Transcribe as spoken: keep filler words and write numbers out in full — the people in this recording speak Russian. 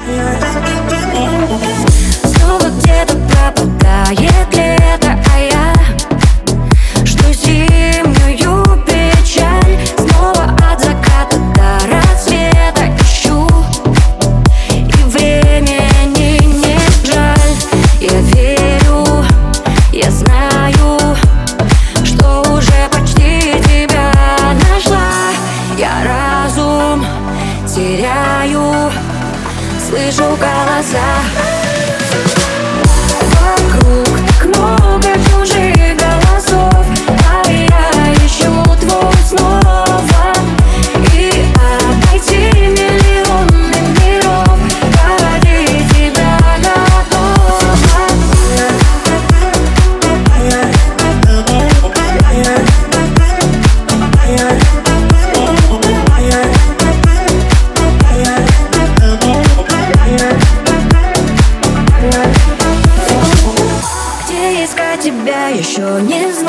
Снова где-то пропадает лето, а я жду зимнюю печаль. Снова от заката до рассвета ищу, и времени не жаль. Я верю, я знаю, что уже почти тебя нашла. Я разум теряю, слышу голоса. Вокруг так много чужих голосов, а я ищу твой снова. И обойти миллионы миров ради тебя готова. Где искать тебя, еще не знаю.